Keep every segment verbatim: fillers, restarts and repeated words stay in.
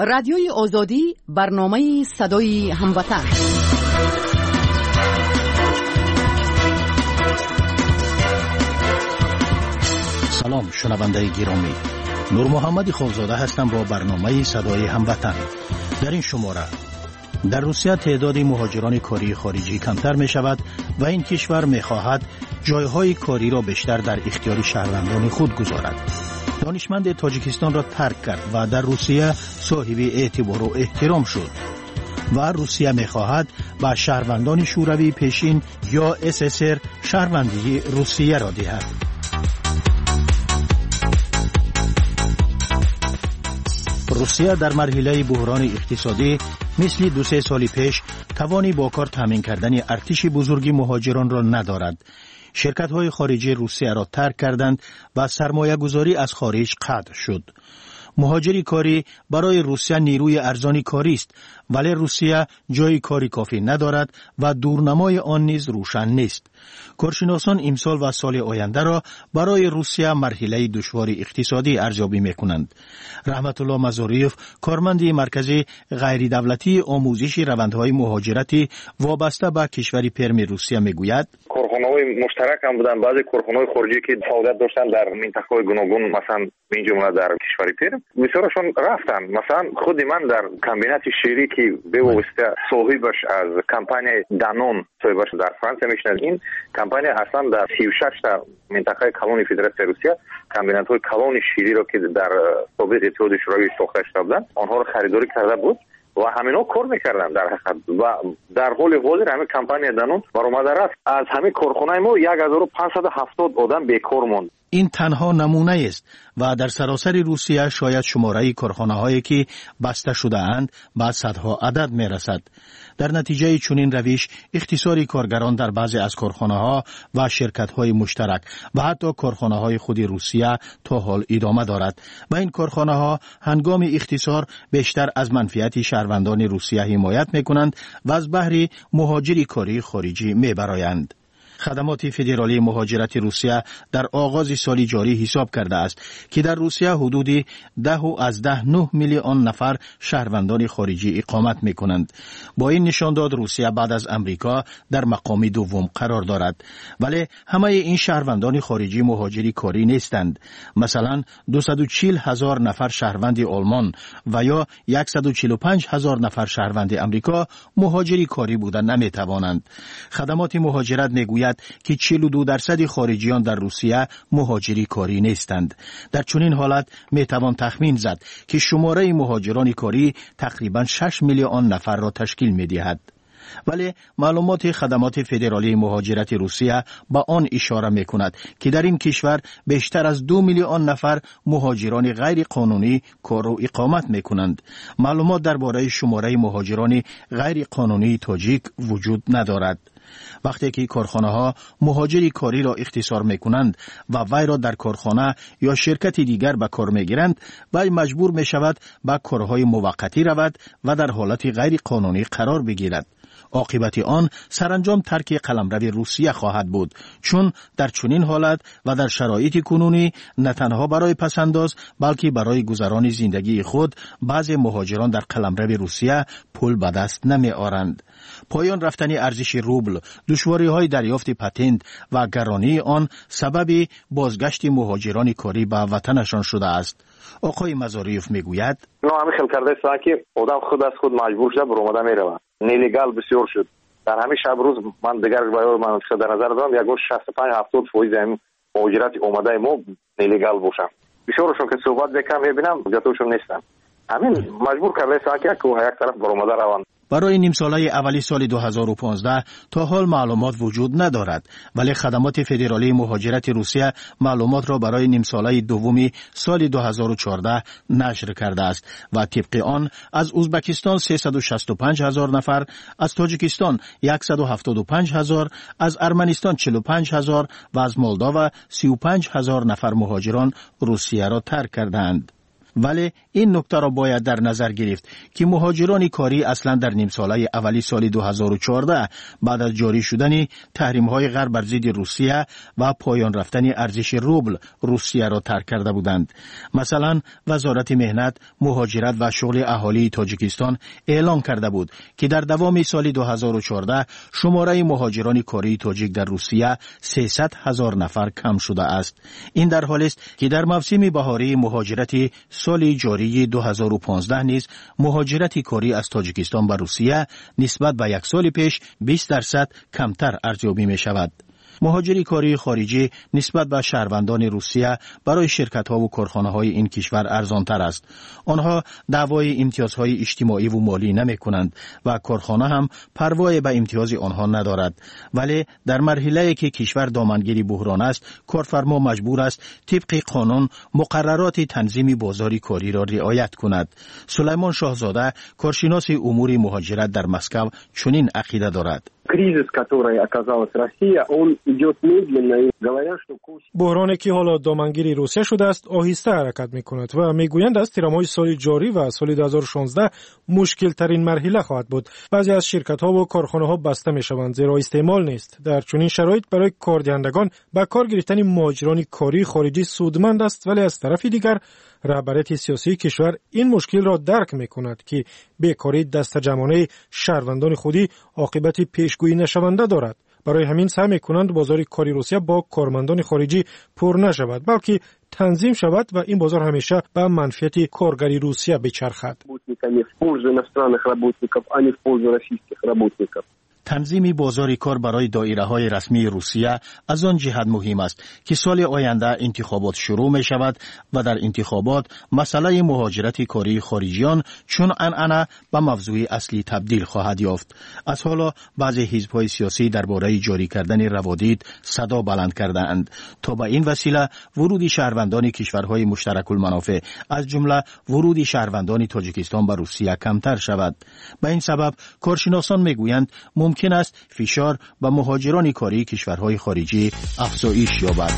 رادیوی آزادی، برنامه صدای هموطن. سلام شنونده گرامی، نور محمد خالزاده هستم با برنامه صدای هموطن. در این شماره در روسیه تعداد مهاجران کاری خارجی کمتر می شود و این کشور می خواهد جایهای کاری را بیشتر در اختیار شهروندان خود گذارد. دانشمند تاجیکستان را ترک کرد و در روسیه صاحب اعتبار و احترام شد و روسیه می خواهد به شهروندان شوروی پیشین یا اس اس ار شهروندی روسیه را دهد. روسیه در مرحله بحران اقتصادی مثل دو سه سال پیش توانی با کار تامین کردن ارتش بزرگی مهاجران را ندارد. شرکت‌های خارجی روسیه را ترک کردند و سرمایه گذاری از خارج قطع شد. مهاجری کاری برای روسیه نیروی ارزانی کاری است، ولی روسیه جای کاری کافی ندارد و دورنمای آن نیز روشن نیست. کارشناسان امسال و سال آینده را برای روسیه مرحله دشوار اقتصادی ارزیابی می‌کنند. رحمت الله مزاریف، کارمند مرکز غیر دولتی آموزش روندهای مهاجرتی وابسته به کشور پرم روسیه میگوید: کارخانه‌های مشترک هم بودن، بعضی کارخانه‌های خارجی که فعالیت داشتن در منطقه‌های گوناگون، مثلا این جمله در کشور پرم، بسیارشون رفتن. مثلا خود من در کمبینات شیری که به واسطه صاحبش از کمپانی دانون صاحبش در فرانسه میشنه، این کمپانی اصلا در سی و شش تا منطقه کلونی فدراسیون روسیه کمبینات‌های کلون شیری را که در سابق اتحاد شوروی ساخته شده بودند آنها را خریداری کرده بود و همینا کار میکردن در حقیقت. و در حال حاضر همین کمپانی دانون برآمده رفت، از همین کارخانه ما هزار و پانصد و هفتاد آدم بیکار ماند. این تنها نمونه است و در سراسر روسیه شاید شماره کارخانه‌هایی که بسته شده اند به صدها عدد می رسد. در نتیجه چنین روش اختصار کارگران در بعضی از کارخانه‌ها و شرکت‌های مشترک و حتی کارخانه‌های خود روسیه تا حال ادامه دارد و این کارخانه‌ها هنگام اختصار بیشتر از منفعت شهروندان روسیه حمایت می‌کنند و از بهره مهاجری کاری خارجی می‌برآیند. خدمات فدرالی مهاجرت روسیه در آغاز سال جاری حساب کرده است که در روسیه حدود ده و از ده نه میلیون نفر شهروندان خارجی اقامت می کنند. با این نشانداد روسیه بعد از امریکا در مقام دوم قرار دارد، ولی همه این شهروندان خارجی مهاجری کاری نیستند. مثلا دویست و چهل هزار نفر شهروند آلمان و یا صد و چهل و پنج هزار نفر شهروند امریکا مهاجری کاری بودن نمی توانند. خدمات مهاجرت می گوید که چهل و دو درصد خارجیان در روسیه مهاجری کاری نیستند. در چنین حالت می توان تخمین زد که شماره مهاجران کاری تقریبا شش میلیون نفر را تشکیل می دهد. ولی معلومات خدمات فدرالی مهاجرت روسیه با آن اشاره می کند که در این کشور بیشتر از دو میلیون نفر مهاجران غیر قانونی کار و اقامت می کنند. معلومات درباره شماره مهاجران غیر قانونی تاجیک وجود ندارد. وقتی که کارخانه‌ها مهاجری کاری را اختصار می‌کنند و وی را در کارخانه یا شرکت دیگر به کار می‌گیرند، وی مجبور می‌شود به کارهای موقتی رود و در حالت غیر قانونی قرار بگیرد. عاقبت آن سرانجام ترک قلمرو روسیه خواهد بود، چون در چنین حالت و در شرایط کنونی نه تنها برای پسنداز بلکه برای گذران زندگی خود بعضی مهاجران در قلمرو روسیه پول به دست نمی آورند. پایان رفتن ارزش روبل، دشواری‌های دریافت پتنت و گرانی آن سبب بازگشت مهاجران کاری به وطنشان شده است. آقای مزاریف میگوید: نه همین خیلی کرده است که آدم خود از خود مجبور شد برآمده میرود. نیلیگال بسیار شد. در همین شب روز من دیگر باید من در نظر دارم یک شصت و پنج هفتاد فیصد این مهاجرت اومده ما نیلیگال باشن. بسیارشون که صحبت بکنم میبینم جاتوشون نیستن. همین مجبور کرده است که یک طرف برآمده روند. برای نیم ساله اولی سال دو هزار و پانزده تا حال معلومات وجود ندارد، ولی خدمات فدرالی مهاجرت روسیه معلومات را برای نیم ساله دومی سال دو هزار و چهارده نشر کرده است و طبق آن از ازبکستان سیصد و شصت و پنج هزار نفر، از تاجیکستان صد و هفتاد و پنج هزار، از ارمنستان چهل و پنج هزار و از مولداوا سی و پنج هزار نفر مهاجران روسیه را ترک کردند. ولی این نکته را باید در نظر گرفت که مهاجران کاری اصلا در نیم ساله اولی سال دو هزار و چهارده بعد از جاری شدن تحریم‌های غرب بر ضد روسیه و پایان رفتن ارزش روبل روسیه را ترک کرده بودند. مثلا وزارت مهنت، مهاجرت و شغل اهالی تاجیکستان اعلام کرده بود که در دوام سال دو هزار و چهارده شماره مهاجران کاری تاجیک در روسیه سیصد هزار نفر کم شده است. این در حالی است که در موسم بهاری مهاجرت سال جاری دو هزار و پانزده نیز مهاجرت کاری از تاجیکستان به روسیه نسبت به یک سال پیش بیست درصد کمتر ارزیابی می شود. مهاجری کاری خارجی نسبت به شهروندان روسیه برای شرکت‌ها و کارخانه‌های این کشور ارزان‌تر است. آنها دعوای امتیازهای اجتماعی و مالی نمی‌کنند و کارخانه هم پروای به امتیاز آنها ندارد. ولی در مرحله‌ای که کشور دامنگیر بحران است، کارفرما مجبور است طبق قانون مقررات تنظیم بازار کاری را رعایت کند. سلیمان شاهزاده، کارشناس امور مهاجرت در مسکو، چنین عقیده دارد. Кризис, который оказалась Россия, он идет медленно, и говорят, что курс... بحرانی که حالا دامنگیر روسیه شده است آهسته حرکت می‌کند و می‌گویند از تیرمای سال جاری و سال دو هزار و شانزده مشکل ترین مرحله خواهد بود. بعضی از شرکت‌ها و کارخانه‌ها بسته می‌شوند زیرا استعمال نیست. در چنین شرایط برای کاردهندگان به کار گرفتن مهاجران کاری خارجی سودمند است، ولی از طرف دیگر رهبریت سیاسی کشور این مشکل را درک می‌کند که بیکاری دست جمعانه شهروندان خودی عاقبت پیشگویی نشونده دارد. برای همین سعی می‌کنند بازار کاری روسیه با کارمندان خارجی پر نشود، بلکه تنظیم شود و این بازار همیشه به منفعت کارگری روسیه بچرخد. تنظیم بازار کار برای دایره‌های رسمی روسیه از آن جهت مهم است که سال آینده انتخابات شروع می شود و در انتخابات مسئله مهاجرت کاری خارجیان چون عنعنه به موضوع اصلی تبدیل خواهد یافت. از حالا بعضی حزب‌های سیاسی درباره جاری کردن روادید صدا بلند کرده‌اند تا به این وسیله ورود شهروندان کشورهای مشترک المنافع از جمله ورود شهروندان تاجیکستان به روسیه کمتر شود. به این سبب کارشناسان میگویند ممکن است فشار به مهاجران کاری کشورهای خارجی افزایش یابد.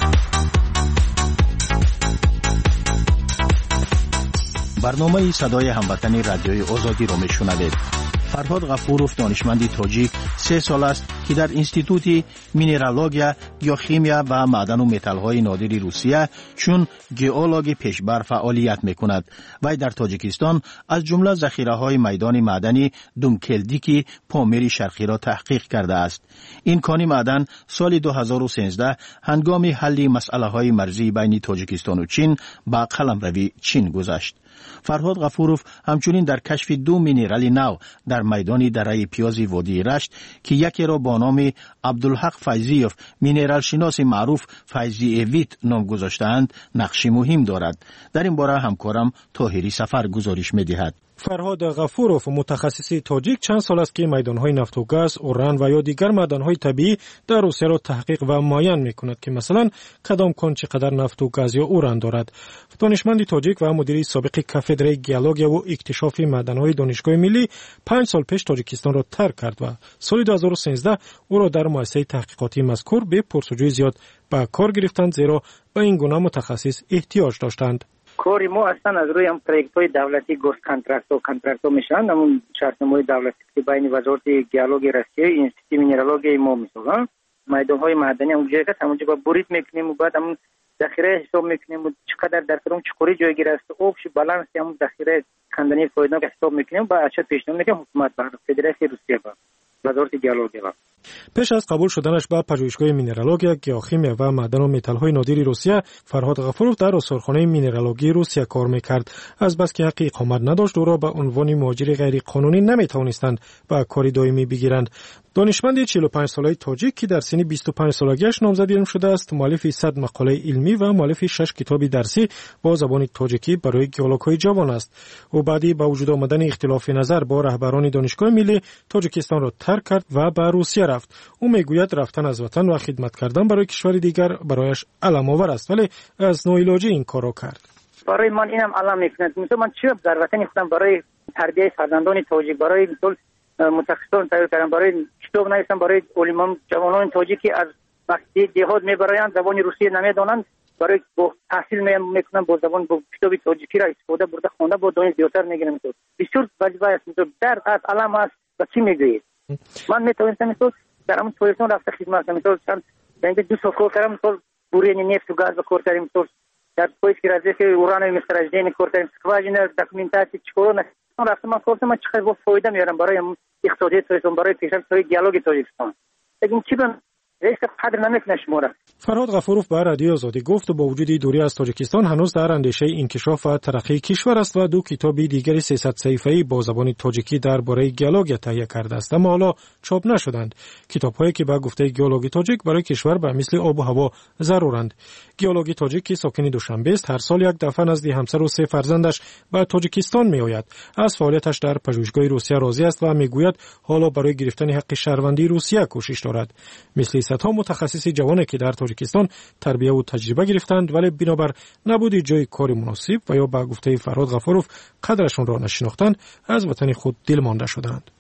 برنامه صدای هموطن رادیوی آزادی را میشنوید. فرهاد غفوروف دانشمندی تاجیک سه سال است که در انستیتوت مینرالوژیا، گیاخیمیا و معدن و متال‌های نادر روسیه چون گئولوژ پیشبر فعالیت میکند. وی در تاجیکستان از جمله ذخیره‌های میدان معدنی دومکلدیکی پامیر شرقی را تحقیق کرده است. این کان معدن سال دو هزار و سیزده هنگام حل مسئله‌های مرزی بین تاجیکستان و چین با قلمروی چین گذشت. فرهاد غفوروف همچنین در کشف دو مینرال نو در میدان دره پیازی وادی رشت که یکی را با نام عبدالحق فیضیوف مینرال شناس معروف فیضی اویت نام گذاشتند نقش مهم دارد. در این باره همکارم طاهری سفر گزارش می‌دهد. فرهاد غفوروف متخصص تاجیک چند سال است که میدان‌های نفت و گاز، اوران و یا دیگر معدن‌های طبیعی در روسیه را تحقیق و معاین می‌کند که مثلا کدام کان چقدر نفت و گاز یا اوران دارد. دانشمند تاجیک و مدیر سابق کافدره گیولوژی و اکتشاف معدن‌های دانشگاه ملی پنج سال پیش تاجیکستان را ترک کرد و سال دو هزار و سیزده او را در مؤسسه تحقیقاتی مذکور به پرسجوی زیاد به کار گرفتند زیرا به این گونه متخصص احتیاج داشتند. کاری ما اصلا از روی هم پروژه های دولتی گوشت کانترکت و کانترکت میشن، همون شرطنامه دولتی که بین وزارت گیولوژی روسیه انستیتوت مینرالوژی ما میسازن میدان های معدنی اونجا که همونجا با برید میکنیم و بعد همون ذخیره حساب میکنیم و چقدر در کدوم چقوری جایگیر است آبش بالانس همون ذخیره کندنی فایده حساب میکنیم با اچت پیشنهاد میکنیم حکومت با فدراسیون روسیه با وزارت گیولوژی با. پیش از قبول شدنش به پژوهشگاه مینرالوژی، گیاخیمیا و معدن و متال‌های نادر روسیه، فرهاد غفوروف در آثارخانه مینرالوژی روسیه کار می‌کرد. از بس که حق اقامت نداشت او را به عنوان مهاجر غیر قانونی نمی‌توانستند به کار دائمی بگیرند. دانشمند چهل و پنج ساله تاجیک که در سن بیست و پنج سالگیش نامزد علم شده است، مؤلف صد مقاله علمی و مؤلف شش کتاب درسی با زبان تاجیکی برای گیولوژهای جوان است. او بعدی با وجود آمدن اختلاف نظر با رهبران دانشگاه ملی تاجیکستان را ترک کرد و به روسیه رفت. او میگوید رفتن از وطن و خدمت کردن برای کشور دیگر برایش علم آور است، ولی از ناعلاجی این کار را کرد. برای من اینم علم میکند. مثلا من چی در وطن خودم برای تربیت فرزندان تاجیک، برای مثلا متخصصان تایید کردم، برای کتاب نوشتم برای علمان جوانان تاجیکی از وقتی دهات میبرایند زبان روسی نمیدانند برای با تحصیل میکنم با زبان با کتاب تاجیکی را استفاده برده خونده با دانش زیادتر میگیرم. تو بسیار وظیفه است. تو در از علم است و چی میگویید؟ من میتونستم تو در همون پلیسون رفته خدمت کنم. تو چند اینجا دو سال کار کردم. تو بورین نفت و گاز کار کردیم. تو در پلیس که راځي که اوران مسترجدین کار کردیم. سکواجین داکومنتاسی چیکار نه. رفتم من کارم من چقدر با فایده میارم برای اقتصادی تاجیکستان، برای پیشرفت دیالوگ تاجیکستان. لیکن چی بن رئیس قدر نمیکنه شماره. فرهاد غفورов با رادیو آزادی گفت با وجود دوری از تاجیکستان هنوز در اندیشه انکشاف و ترقی کشور است و دو کتاب دیگری سیصد صفحه‌ای با زبان تاجیکی درباره گیالوگ تهیه کرده است، اما حالا چاپ نشدند. کتاب‌هایی که با گفته گیالوگ تاجیک برای کشور به مثل آب و هوا ضرورند. گیالوگ تاجیک که ساکن دوشنبه است، هر سال یک دفعه نزد همسر و سه فرزندش به تاجیکستان میآید. از فعالیتش در پژوهشگاه روسیه راضی است و میگوید حالا برای گرفتن حق شهروندی روسیه کوشش دارد. مثل صدها متخصص جوانی که در تاجیکستان تربیت و تجربه گرفتند ولی بنابر نبود جای کار مناسب و یا با گفته فرهاد غفورov قدرشون را نشناختند، از وطن خود دل مانده شدند.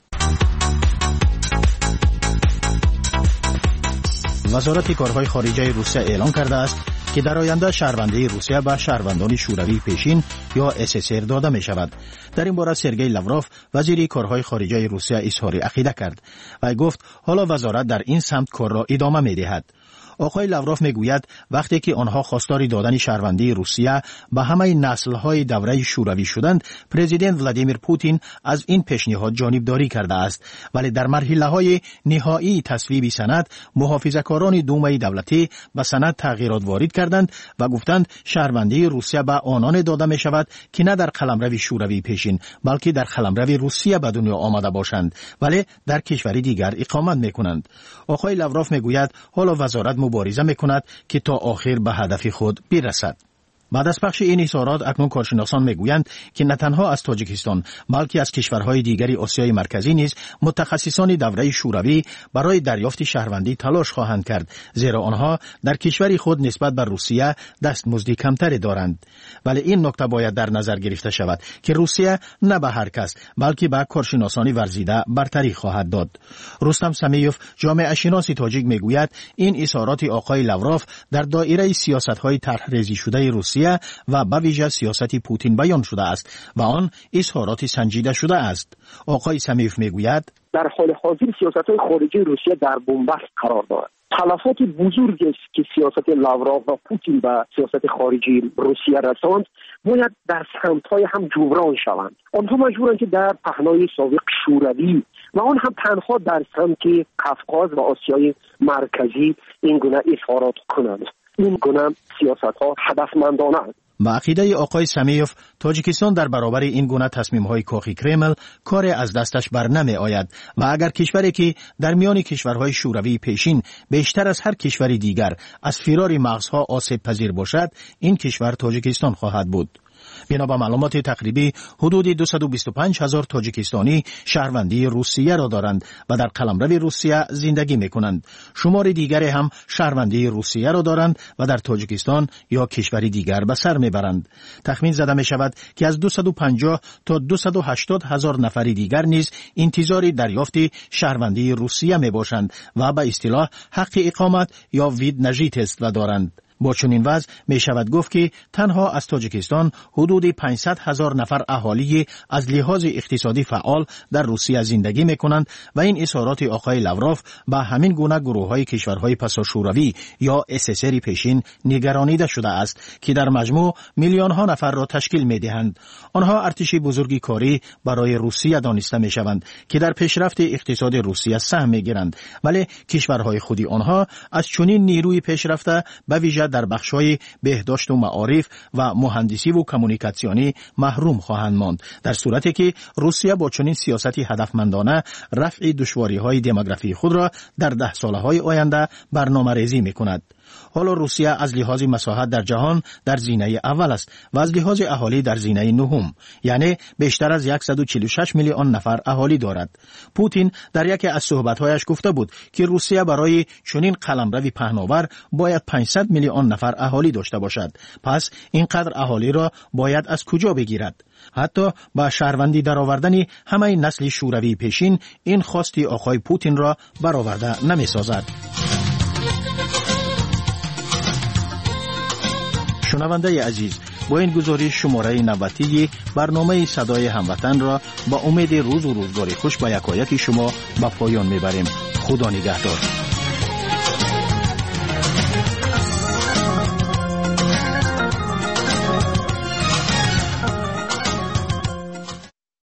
وزارت کارهای خارجه روسیه اعلام کرده است که در آینده شهروندی روسیه به شهروندان شوروی پیشین یا اس اس ار داده می شود. در این باره سرگئی لاوروف وزیر کارهای خارجه روسیه اظهار عقیده کرد و گفت حالا وزارت در این سمت کار را ادامه می دهد. آقای لاوروف میگوید وقتی که آنها خواستار دادن شهروندی روسیه به همه نسل‌های دوره شوروی شدند، پرزیدنت ولادیمیر پوتین از این پیشنهاد جانبداری کرده است، ولی در مرحله‌های نهایی تصویب سند محافظه‌کاران دومای دولتی به سند تغییرات وارد کردند و گفتند شهروندی روسیه به آنان داده می شود که نه در قلمرو شوروی پیشین بلکه در قلمرو روسیه به دنیا آمده باشند ولی در کشوری دیگر اقامت می‌کنند. آقای لاوروف میگوید حالا وزارت مبارزه میکند که تا آخر به هدف خود برسد. بعد از پخش این اظهارات اکنون کارشناسان میگویند که نه تنها از تاجیکستان بلکه از کشورهای دیگری آسیای مرکزی نیز متخصصان دوره شوروی برای دریافت شهروندی تلاش خواهند کرد، زیرا آنها در کشور خود نسبت به روسیه دستمزدی کمتری دارند. ولی این نکته باید در نظر گرفته شود که روسیه نه به هر کس بلکه به کارشناسان ورزیده برتری خواهد داد. رستم سمیوف جامعه شناس تاجیک میگوید این اظهارات آقای لاوروف در دایره سیاست‌های طرح‌ریزی شده روسیه و به ویژه سیاست پوتین بیان شده است و آن اظهارات سنجیده شده است. آقای سمیوف میگوید در حال حاضر سیاست‌های خارجی روسیه در بنبست قرار دارد. تلفات بزرگی است که سیاست لاوروف و پوتین به سیاست خارجی روسیه رساند باید در سمت‌های هم جبران شوند. آنها مجبورند که در پهنای سابق شوروی و آن هم تنها در سمت قفقاز و آسیای مرکزی این گونه اظهارات کنند. این گونه سیاست‌ها هدفمندانه است. با عقیده آقای سمیوف تاجیکستان در برابر این گونه تصمیم‌های کاخی کرمل کار از دستش بر نمی آید و اگر کشوری که در میان کشورهای شوروی پیشین بیشتر از هر کشور دیگر از فرار مغزها آسیب پذیر باشد، این کشور تاجیکستان خواهد بود. بنا به معلومات تقریبی حدود دویست و بیست و پنج هزار تاجیکستانی شهروندی روسیه را دارند و در قلمرو روسیه زندگی می‌کنند. شمار دیگری هم شهروندی روسیه را دارند و در تاجیکستان یا کشوری دیگر به سر میبرند. تخمین زده می شود که از دویست و پنجاه تا دویست و هشتاد هزار نفر دیگر نیز انتظار دریافت شهروندی روسیه می باشند و به اصطلاح حق اقامت یا وید نژیت است و دارند. با چنین وضع می شود گفت که تنها از تاجیکستان حدود پانصد هزار نفر اهالی از لحاظ اقتصادی فعال در روسیه زندگی می کنند و این اظهارات آقای لاوروف به همین گونه گروه های کشورهای پساشوروی یا اس اس ار پیشین نگرانیده شده است که در مجموع میلیون ها نفر را تشکیل می دهند. آنها ارتشی بزرگی کاری برای روسیه دانسته می شوند که در پیشرفت اقتصاد روسیه سهم می گیرند، ولی کشورهای خودی آنها از چنین نیروی پیشرفته به ویژه در بخش‌های بهداشت و معارف و مهندسی و کمونیکاسیونی محروم خواهند ماند، در صورتی که روسیه با چنین سیاستی هدفمندانه رفع دشواری‌های دموگرافی خود را در ده سالهای آینده برنامه‌ریزی می‌کند. حالا روسیه از لحاظ مساحت در جهان در زینه اول است و از لحاظ اهالی در زینه نهم، یعنی بیشتر از صد و چهل و شش میلیون نفر اهالی دارد. پوتین در یکی از صحبت‌هایش گفته بود که روسیه برای چنین قلمرو پهناور باید پانصد میلیون نفر اهالی داشته باشد. پس اینقدر اهالی را باید از کجا بگیرد؟ حتی با شهروندی درآوردن همه نسل شوروی پیشین این خواستی آقای پوتین را برآورده نمی‌سازد. شنونده عزیز، با این گزارش شماره نوبتی برنامه صدای هموطن را با امید روز و روزگار خوش با یکایک شما به پایان میبریم. خدا نگهدار.